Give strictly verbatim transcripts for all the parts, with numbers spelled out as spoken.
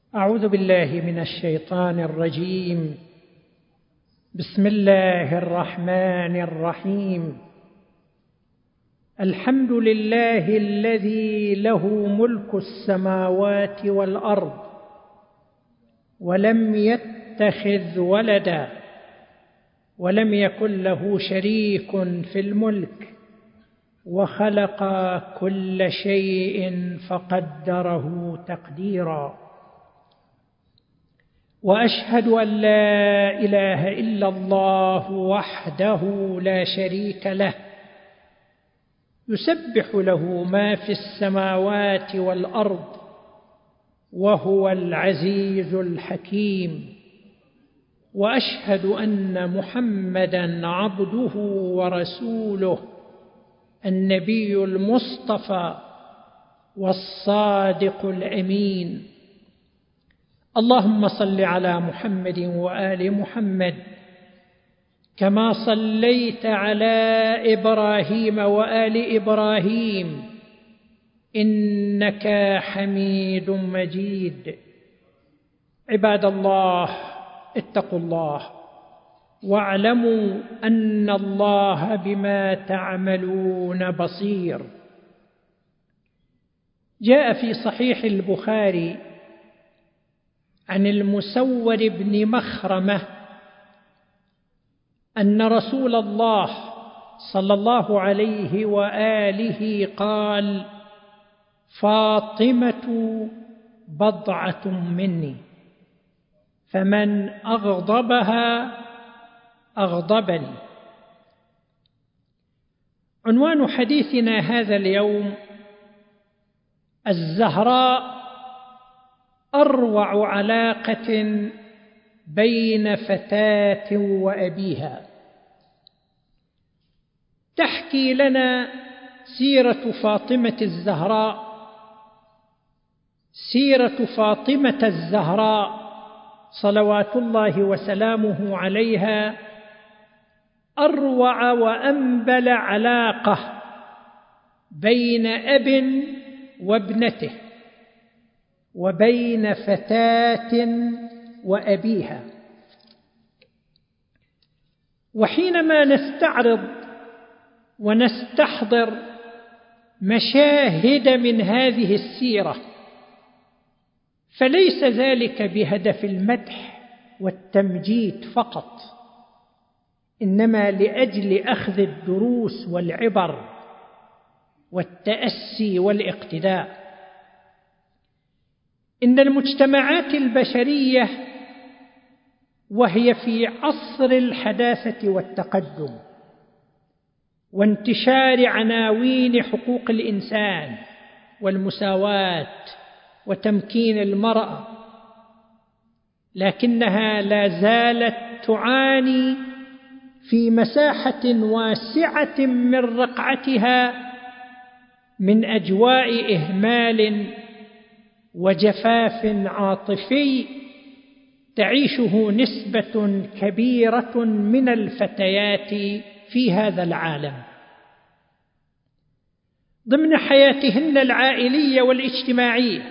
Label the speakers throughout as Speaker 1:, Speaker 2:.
Speaker 1: أعوذ بالله من الشيطان الرجيم. بسم الله الرحمن الرحيم. الحمد لله الذي له ملك السماوات والأرض ولم يتخذ ولدا ولم يكن له شريك في الملك وخلق كل شيء فقدره تقديرا، وأشهد أن لا إله إلا الله وحده لا شريك له، يسبح له ما في السماوات والأرض وهو العزيز الحكيم. وأشهد أن محمدًا عبده ورسوله النبي المصطفى والصادق الأمين. اللهم صل على محمد وآل محمد كما صليت على إبراهيم وآل إبراهيم إنك حميد مجيد. عباد الله، اتقوا الله واعلموا أن الله بما تعملون بصير. جاء في صحيح البخاري عن المسور بن مخرمة أن رسول الله صلى الله عليه وآله قال: فاطمة بضعة مني، فمن أغضبها أغضبني. عنوان حديثنا هذا اليوم: الزهراء أروع علاقة بين فتاة وأبيها. تحكي لنا سيرة فاطمة الزهراء سيرة فاطمة الزهراء صلوات الله وسلامه عليها أروع وأنبل علاقة بين أب وابنته، وبين فتاة وأبيها. وحينما نستعرض ونستحضر مشاهد من هذه السيرة فليس ذلك بهدف المدح والتمجيد فقط، إنما لأجل أخذ الدروس والعبر والتأسي والاقتداء. إن المجتمعات البشرية وهي في عصر الحداثة والتقدم وانتشار عناوين حقوق الإنسان والمساواة وتمكين المرأة، لكنها لا زالت تعاني في مساحة واسعة من رقعتها من أجواء إهمال وجفاف عاطفي تعيشه نسبة كبيرة من الفتيات في هذا العالم ضمن حياتهن العائلية والاجتماعية.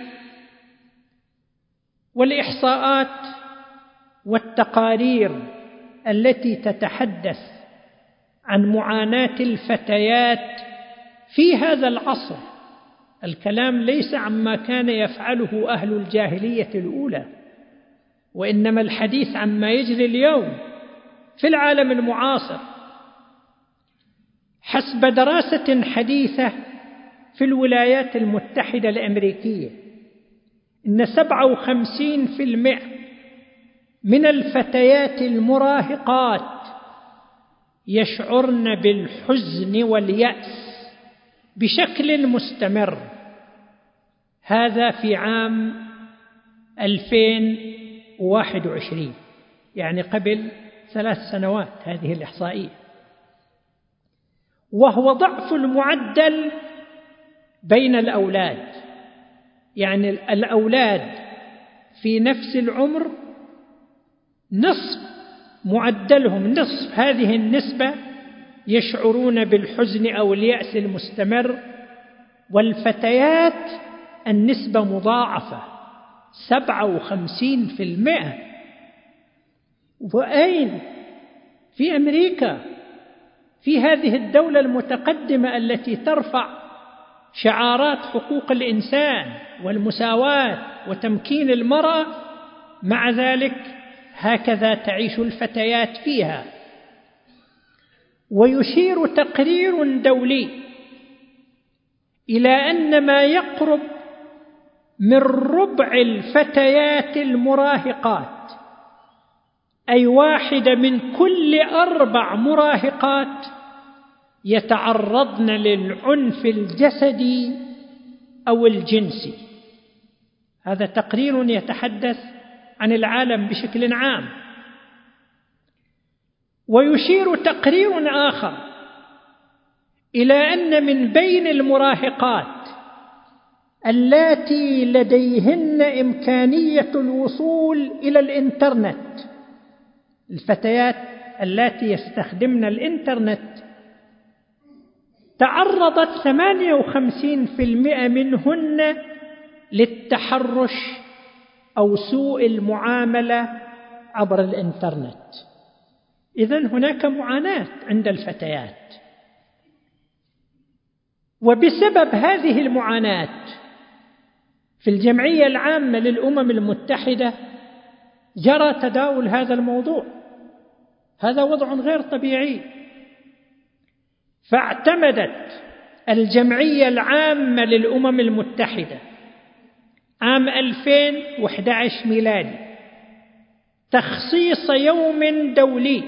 Speaker 1: والإحصاءات والتقارير التي تتحدث عن معاناة الفتيات في هذا العصر، الكلام ليس عما كان يفعله أهل الجاهلية الأولى، وإنما الحديث عما يجري اليوم في العالم المعاصر. حسب دراسة حديثة في الولايات المتحدة الأمريكية، إن سبعة وخمسين بالمئة من الفتيات المراهقات يشعرن بالحزن واليأس بشكل مستمر. هذا في عام ألفين وواحد وعشرين، يعني قبل ثلاث سنوات هذه الإحصائية، وهو ضعف المعدل بين الأولاد. يعني الأولاد في نفس العمر نصف معدلهم، نصف هذه النسبة يشعرون بالحزن أو اليأس المستمر، والفتيات النسبة مضاعفة، سبعة وخمسين في المئة. وأين؟ في أمريكا، في هذه الدولة المتقدمة التي ترفع شعارات حقوق الإنسان والمساواة وتمكين المرأة، مع ذلك هكذا تعيش الفتيات فيها. ويشير تقرير دولي إلى أن ما يقرب من ربع الفتيات المراهقات، أي واحدة من كل أربع مراهقات، يتعرضن للعنف الجسدي أو الجنسي. هذا تقرير يتحدث عن العالم بشكل عام. ويشير تقرير آخر إلى أن من بين المراهقات اللاتي لديهن إمكانية الوصول إلى الإنترنت، الفتيات اللاتي يستخدمن الإنترنت، تعرضت ثمانية وخمسين بالمئة منهن للتحرش أو سوء المعاملة عبر الإنترنت. إذن هناك معاناة عند الفتيات. وبسبب هذه المعاناة في الجمعية العامة للأمم المتحدة جرى تداول هذا الموضوع. هذا وضع غير طبيعي. فاعتمدت الجمعية العامة للأمم المتحدة عام ألفين وأحد عشر ميلادي تخصيص يوم دولي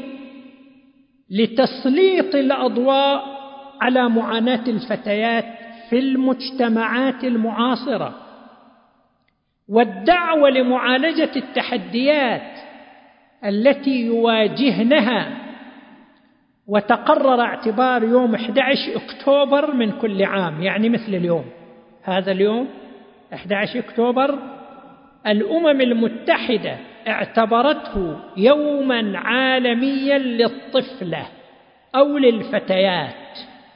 Speaker 1: لتسليط الأضواء على معاناة الفتيات في المجتمعات المعاصرة، والدعوة لمعالجة التحديات التي يواجهنها. وتقرر اعتبار يوم أحد عشر أكتوبر من كل عام، يعني مثل اليوم هذا اليوم أحد عشر أكتوبر، الأمم المتحدة اعتبرته يوما عالميا للطفلة أو للفتيات.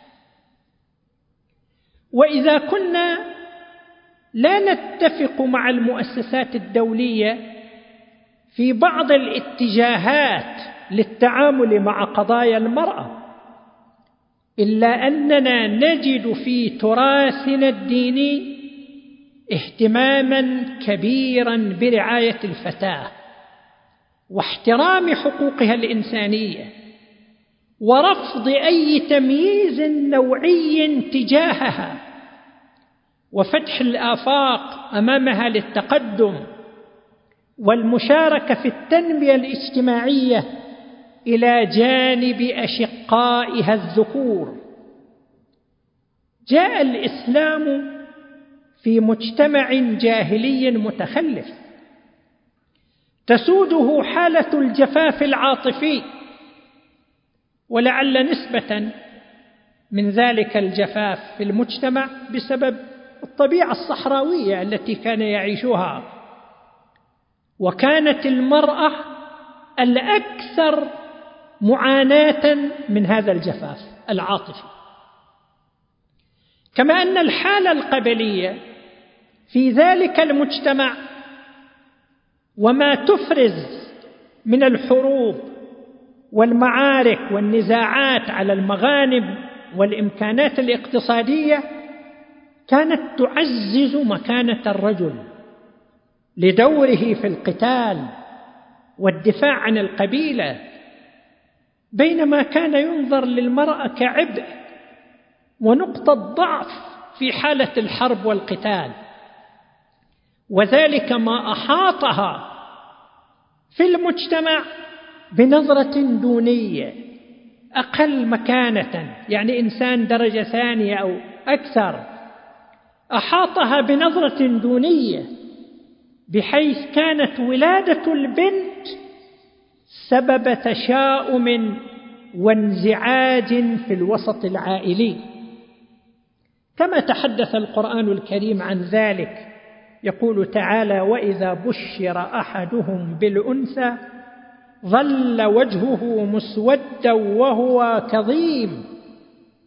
Speaker 1: وإذا كنا لا نتفق مع المؤسسات الدولية في بعض الاتجاهات للتعامل مع قضايا المرأة، إلا أننا نجد في تراثنا الديني اهتماما كبيرا برعاية الفتاة واحترام حقوقها الإنسانية ورفض أي تمييز نوعي تجاهها، وفتح الآفاق أمامها للتقدم والمشاركة في التنمية الاجتماعية إلى جانب أشقائها الذكور. جاء الإسلام في مجتمع جاهلي متخلف تسوده حالة الجفاف العاطفي، ولعل نسبة من ذلك الجفاف في المجتمع بسبب الطبيعة الصحراوية التي كان يعيشها. وكانت المرأة الأكثر معاناة من هذا الجفاف العاطفي. كما أن الحالة القبلية في ذلك المجتمع وما تفرز من الحروب والمعارك والنزاعات على المغانم والإمكانات الاقتصادية كانت تعزز مكانة الرجل لدوره في القتال والدفاع عن القبيلة، بينما كان ينظر للمرأة كعبء ونقطة ضعف في حالة الحرب والقتال. وذلك ما أحاطها في المجتمع بنظرة دونية أقل مكانة، يعني إنسان درجة ثانية أو أكثر، أحاطها بنظرة دونية، بحيث كانت ولادة البنت سبب تشاؤم وانزعاج في الوسط العائلي. كما تحدث القرآن الكريم عن ذلك، يقول تعالى: وإذا بشر أحدهم بالأنثى ظل وجهه مسودا وهو كظيم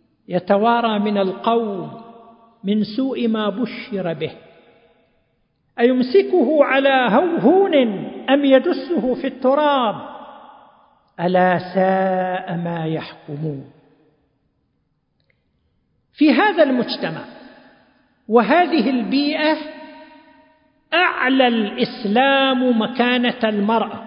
Speaker 1: يتوارى من القوم من سوء ما بشر به. أيمسكه على هوهون أم يدسه في التراب ألا ساء ما يحكمون. في هذا المجتمع وهذه البيئة أعلى الإسلام مكانة المرأة،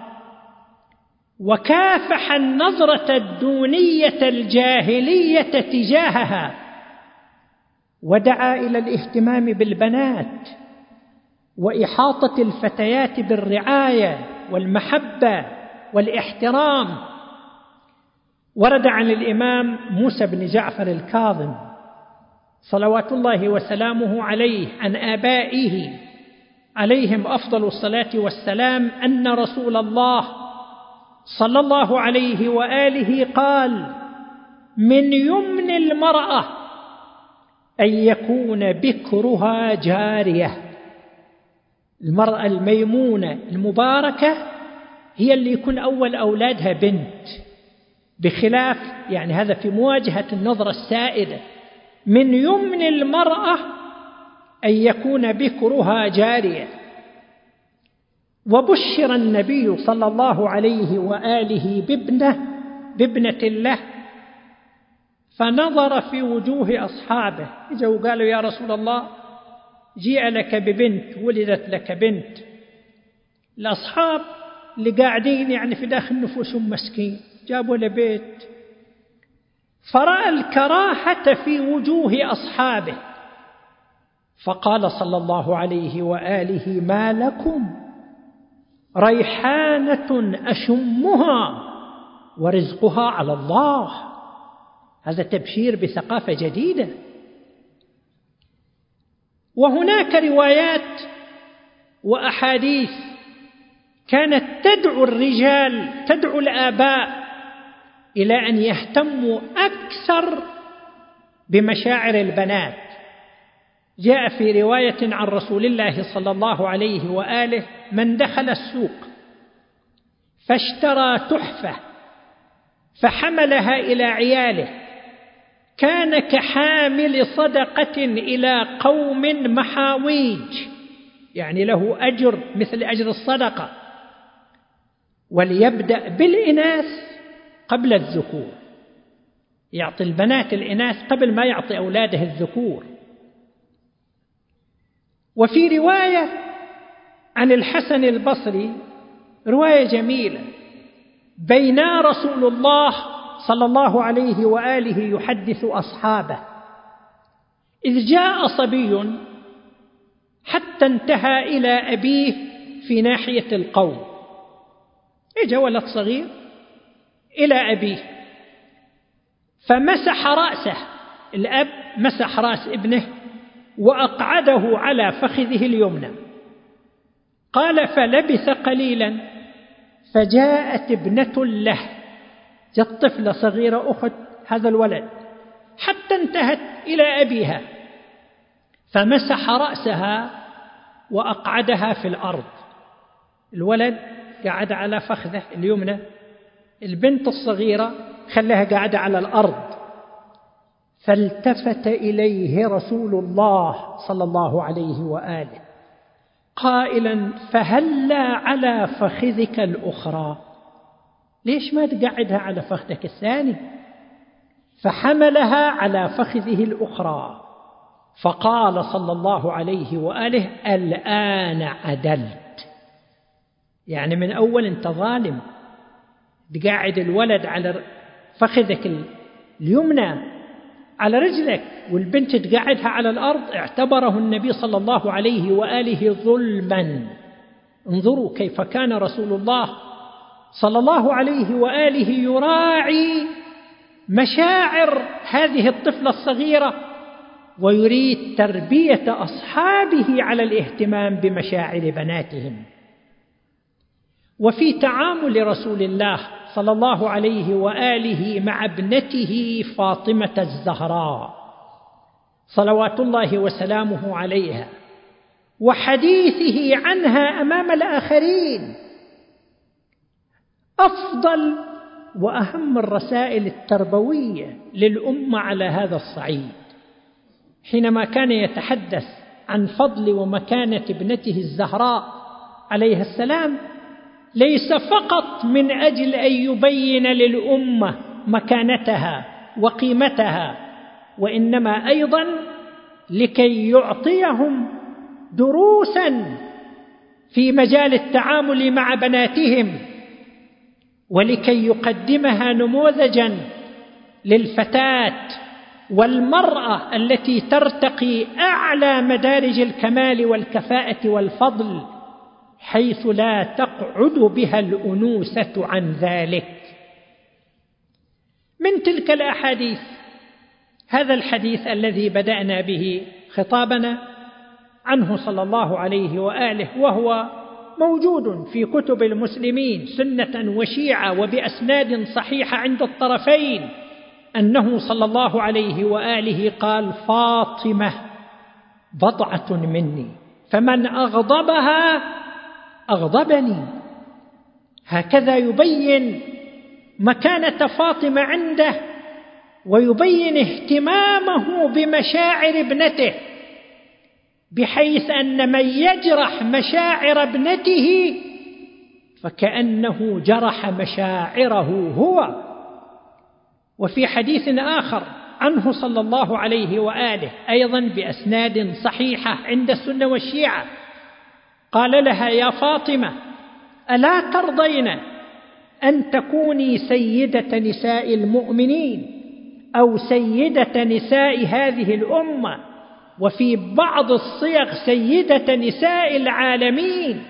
Speaker 1: وكافح النظرة الدونية الجاهلية تجاهها، ودعا إلى الاهتمام بالبنات وإحاطة الفتيات بالرعاية والمحبة والاحترام. ورد عن الإمام موسى بن جعفر الكاظم صلوات الله وسلامه عليه عن آبائه عليهم أفضل الصلاة والسلام أن رسول الله صلى الله عليه وآله قال: من يمن المرأة أن يكون بكرها جارية. المرأة الميمونة المباركة هي اللي يكون أول أولادها بنت، بخلاف يعني هذا في مواجهة النظرة السائدة. من يمن المرأة أن يكون بكرها جارية. وبشر النبي صلى الله عليه وآله بابنه بابنة له، فنظر في وجوه أصحابه، إجوا وقالوا: يا رسول الله، جيء لك ببنت، ولدت لك بنت. الأصحاب اللي قاعدين يعني في داخل نفوسهم مسكين، جابوا له بيت، فرأى الكراهة في وجوه أصحابه، فقال صلى الله عليه وآله: ما لكم؟ ريحانة أشمها ورزقها على الله. هذا تبشير بثقافة جديدة. وهناك روايات وأحاديث كانت تدعو الرجال، تدعو الآباء إلى أن يهتموا أكثر بمشاعر البنات. جاء في رواية عن رسول الله صلى الله عليه وآله: من دخل السوق فاشترى تحفة فحملها إلى عياله كان كحامل صدقة إلى قوم محاويج، يعني له أجر مثل أجر الصدقة. وليبدأ بالإناث قبل الذكور، يعطي البنات الإناث قبل ما يعطي أولاده الذكور. وفي رواية عن الحسن البصري، رواية جميلة: بينا رسول الله صلى الله عليه وآله يحدث أصحابه إذ جاء صبي حتى انتهى إلى أبيه في ناحية القوم. إجا ولد صغير إلى أبيه فمسح رأسه، الأب مسح رأس ابنه وأقعده على فخذه اليمنى. قال: فلبث قليلا فجاءت ابنة له، جاءت طفلة صغيرة أخت هذا الولد، حتى انتهت إلى أبيها فمسح رأسها وأقعدها في الأرض. الولد قاعد على فخذه اليمنى، البنت الصغيرة خلاها قاعدة على الأرض. فالتفت إليه رسول الله صلى الله عليه وآله قائلا: فهلا على فخذك الأخرى، ليش ما تقعدها على فخذك الثاني؟ فحملها على فخذه الأخرى، فقال صلى الله عليه وآله: الآن عدلت. يعني من أول أنت ظالم، تقعد الولد على فخذك اليمنى على رجلك والبنت تقعدها على الأرض. اعتبره النبي صلى الله عليه وآله ظلما. انظروا كيف كان رسول الله صلى الله عليه وآله يراعي مشاعر هذه الطفلة الصغيرة، ويريد تربية أصحابه على الاهتمام بمشاعر بناتهم. وفي تعامل رسول الله صلى الله عليه وآله مع ابنته فاطمة الزهراء صلوات الله وسلامه عليها وحديثه عنها أمام الآخرين، أفضل وأهم الرسائل التربوية للأمة على هذا الصعيد. حينما كان يتحدث عن فضل ومكانة ابنته الزهراء عليها السلام ليس فقط من أجل أن يبين للأمة مكانتها وقيمتها، وإنما أيضا لكي يعطيهم دروسا في مجال التعامل مع بناتهم، ولكي يقدمها نموذجا للفتاة والمرأة التي ترتقي أعلى مدارج الكمال والكفاءة والفضل، حيث لا تقعد بها الأنوثة عن ذلك. من تلك الأحاديث هذا الحديث الذي بدأنا به خطابنا عنه صلى الله عليه وآله، وهو موجود في كتب المسلمين سنة وشيعة وبأسناد صحيحة عند الطرفين، أنه صلى الله عليه وآله قال: فاطمة بضعة مني، فمن أغضبها أغضبني. هكذا يبين مكانة فاطمة عنده، ويبين اهتمامه بمشاعر ابنته، بحيث أن من يجرح مشاعر ابنته فكأنه جرح مشاعره هو. وفي حديث آخر عنه صلى الله عليه وآله أيضا بأسناد صحيحة عند السنة والشيعة، قال لها: يا فاطمة، ألا ترضين أن تكوني سيدة نساء المؤمنين أو سيدة نساء هذه الأمة، وفي بعض الصيغ سيدة نساء العالمين؟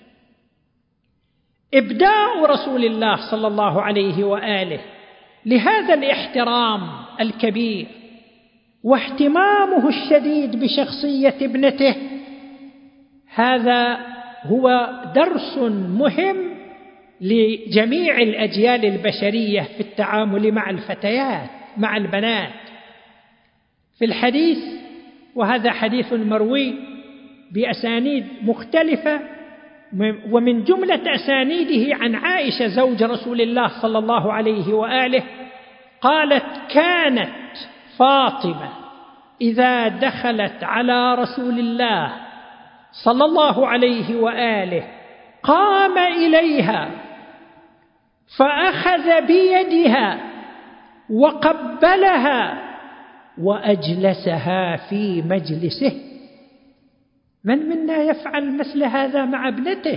Speaker 1: إبداء رسول الله صلى الله عليه وآله لهذا الاحترام الكبير واهتمامه الشديد بشخصية ابنته، هذا هو درس مهم لجميع الأجيال البشرية في التعامل مع الفتيات، مع البنات. في الحديث، وهذا حديث مروي بأسانيد مختلفة، ومن جملة أسانيده عن عائشة زوج رسول الله صلى الله عليه وآله، قالت: كانت فاطمة إذا دخلت على رسول الله صلى الله عليه وآله قام إليها فأخذ بيدها وقبلها وأجلسها في مجلسه. من منا يفعل مثل هذا مع ابنته؟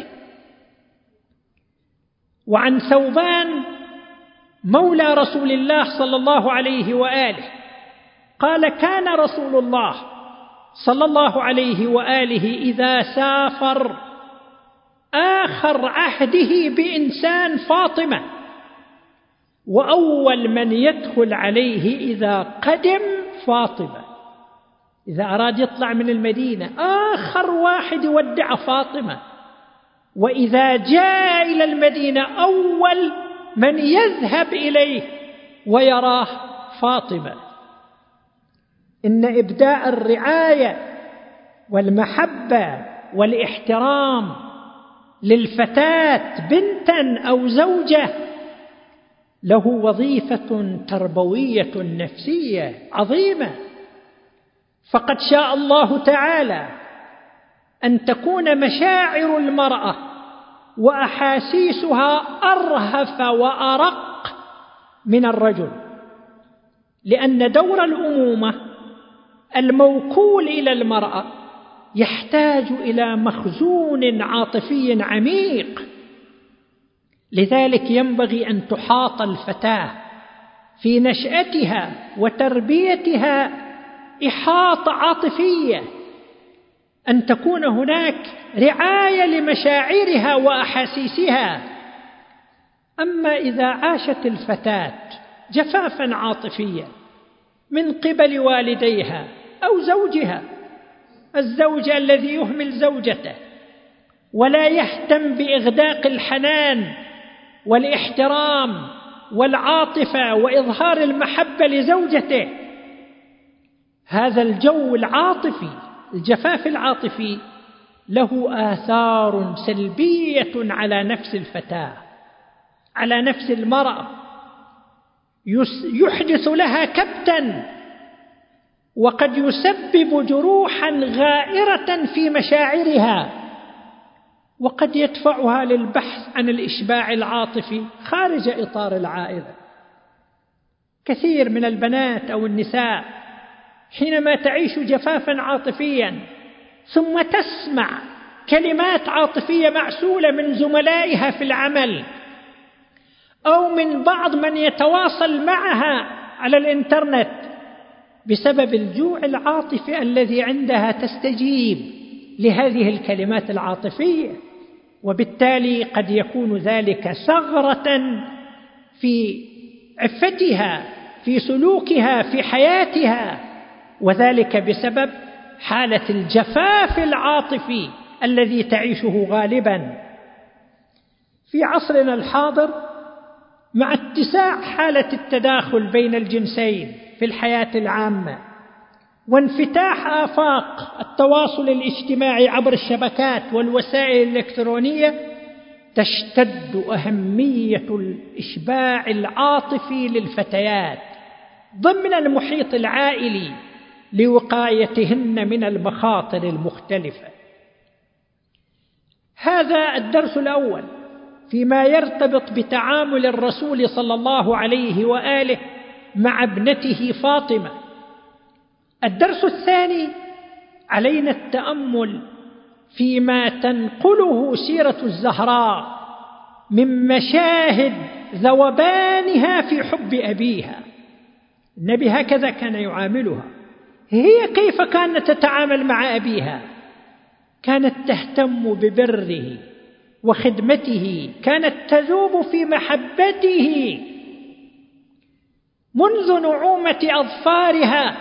Speaker 1: وعن ثوبان مولى رسول الله صلى الله عليه وآله قال: كان رسول الله صلى الله عليه وآله إذا سافر آخر عهده بإنسان فاطمة، وأول من يدخل عليه إذا قدم فاطمة. إذا أراد يطلع من المدينة آخر واحد يودع فاطمة، وإذا جاء إلى المدينة أول من يذهب إليه ويراه فاطمة. إن إبداء الرعاية والمحبة والاحترام للفتاة بنتا أو زوجة له وظيفة تربوية نفسية عظيمة. فقد شاء الله تعالى أن تكون مشاعر المرأة وأحاسيسها أرهف وأرق من الرجل، لأن دور الأمومة الموكول إلى المرأة يحتاج إلى مخزون عاطفي عميق. لذلك ينبغي أن تحاط الفتاة في نشأتها وتربيتها إحاطة عاطفية، أن تكون هناك رعاية لمشاعرها وأحاسيسها. أما إذا عاشت الفتاة جفافا عاطفيا من قبل والديها أو زوجها، الزوج الذي يهمل زوجته ولا يهتم بإغداق الحنان والاحترام والعاطفة وإظهار المحبة لزوجته، هذا الجو العاطفي، الجفاف العاطفي، له آثار سلبية على نفس الفتاة، على نفس المرأة، يحدث لها كبتا وقد يسبب جروحا غائرة في مشاعرها، وقد يدفعها للبحث عن الإشباع العاطفي خارج إطار العائلة. كثير من البنات أو النساء حينما تعيش جفافا عاطفيا ثم تسمع كلمات عاطفية معسولة من زملائها في العمل أو من بعض من يتواصل معها على الإنترنت، بسبب الجوع العاطفي الذي عندها تستجيب لهذه الكلمات العاطفية، وبالتالي قد يكون ذلك ثغرة في عفتها، في سلوكها، في حياتها، وذلك بسبب حالة الجفاف العاطفي الذي تعيشه غالبا. في عصرنا الحاضر مع اتساع حالة التداخل بين الجنسين في الحياة العامة وانفتاح آفاق التواصل الاجتماعي عبر الشبكات والوسائل الإلكترونية، تشتد أهمية الإشباع العاطفي للفتيات ضمن المحيط العائلي لوقايتهن من المخاطر المختلفة. هذا الدرس الأول فيما يرتبط بتعامل الرسول صلى الله عليه وآله مع ابنته فاطمة. الدرس الثاني علينا التأمل فيما تنقله سيرة الزهراء من مشاهد ذوبانها في حب أبيها. النبي هكذا كان يعاملها، هي كيف كانت تتعامل مع أبيها؟ كانت تهتم ببره وخدمته، كانت تذوب في محبته منذ نعومة أظفارها،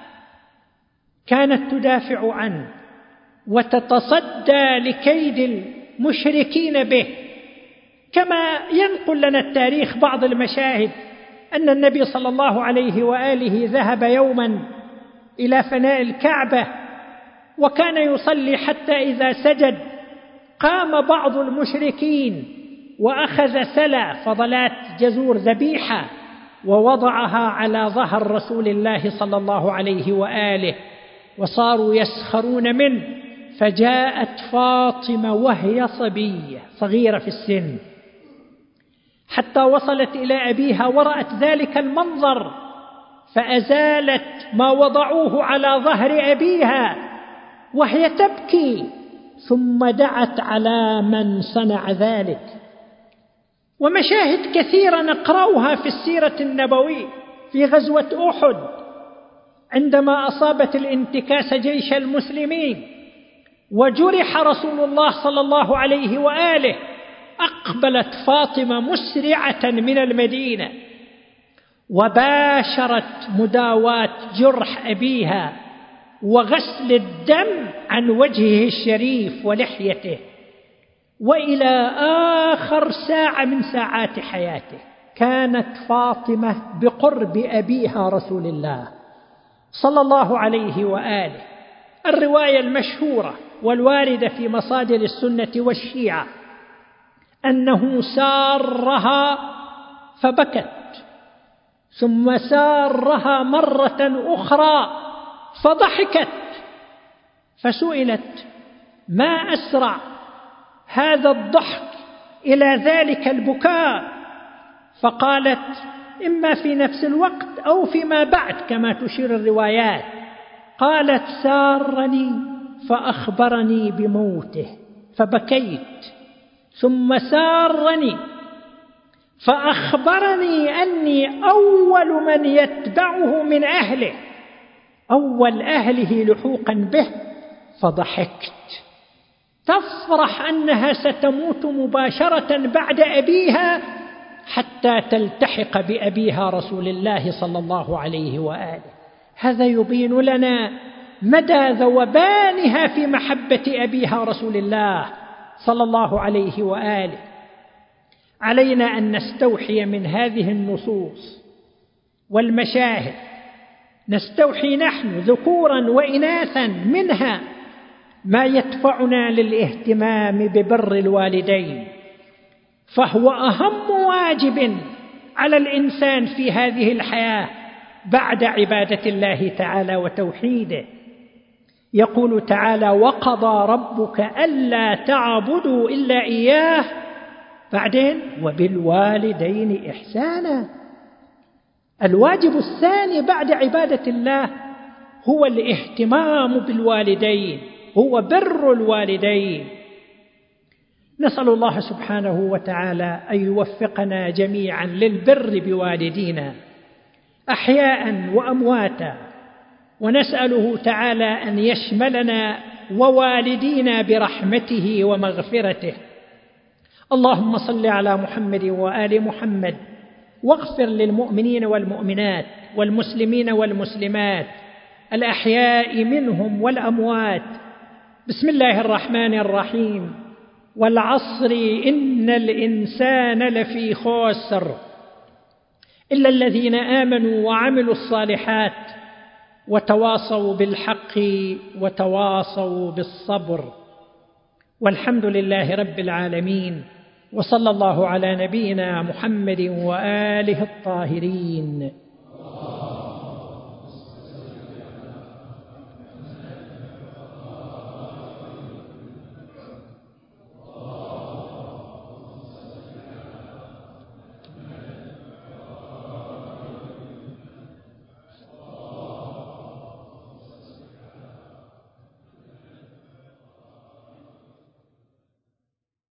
Speaker 1: كانت تدافع عنه وتتصدى لكيد المشركين به. كما ينقل لنا التاريخ بعض المشاهد أن النبي صلى الله عليه وآله ذهب يوما إلى فناء الكعبة وكان يصلي، حتى إذا سجد قام بعض المشركين وأخذ سلا فضلات جزور ذبيحة ووضعها على ظهر رسول الله صلى الله عليه وآله، وصاروا يسخرون منه. فجاءت فاطمة وهي صبية صغيرة في السن حتى وصلت إلى أبيها ورأت ذلك المنظر، فأزالت ما وضعوه على ظهر أبيها وهي تبكي، ثم دعت على من صنع ذلك. ومشاهد كثيرة نقرأها في السيرة النبوية. في غزوة أحد عندما أصابت الانتكاس جيش المسلمين وجرح رسول الله صلى الله عليه وآله، أقبلت فاطمة مسرعة من المدينة وباشرت مداواة جرح أبيها وغسل الدم عن وجهه الشريف ولحيته، وإلى آخر ساعة من ساعات حياته كانت فاطمة بقرب أبيها رسول الله صلى الله عليه وآله. الرواية المشهورة والواردة في مصادر السنة والشيعة أنه سارها فبكت، ثم سارها مرة أخرى فضحكت، فسئلت ما أسرع هذا الضحك إلى ذلك البكاء؟ فقالت إما في نفس الوقت أو فيما بعد كما تشير الروايات. قالت سارني فأخبرني بموته فبكيت، ثم سارني فأخبرني أني أول من يتبعه من أهله، أول أهله لحوقا به، فضحكت. تفرح أنها ستموت مباشرة بعد أبيها حتى تلتحق بأبيها رسول الله صلى الله عليه وآله. هذا يبين لنا مدى ذوبانها في محبة أبيها رسول الله صلى الله عليه وآله. علينا أن نستوحي من هذه النصوص والمشاهد، نستوحي نحن ذكورا وإناثا منها ما يدفعنا للاهتمام ببر الوالدين، فهو أهم واجب على الإنسان في هذه الحياة، بعد عبادة الله تعالى وتوحيده. يقول تعالى: وقضى ربك ألا تعبدوا إلا إياه، بعدين وبالوالدين إحسانا. الواجب الثاني بعد عبادة الله هو الاهتمام بالوالدين، هو بر الوالدين. نسأل الله سبحانه وتعالى أن يوفقنا جميعا للبر بوالدينا أحياء وأمواتا، ونسأله تعالى أن يشملنا ووالدينا برحمته ومغفرته. اللهم صل على محمد وآل محمد، واغفر للمؤمنين والمؤمنات والمسلمين والمسلمات الأحياء منهم والأموات. بسم الله الرحمن الرحيم. والعصر إن الإنسان لفي خسر إلا الذين آمنوا وعملوا الصالحات وتواصوا بالحق وتواصوا بالصبر. والحمد لله رب العالمين، وصلى الله على نبينا محمد وآله الطاهرين.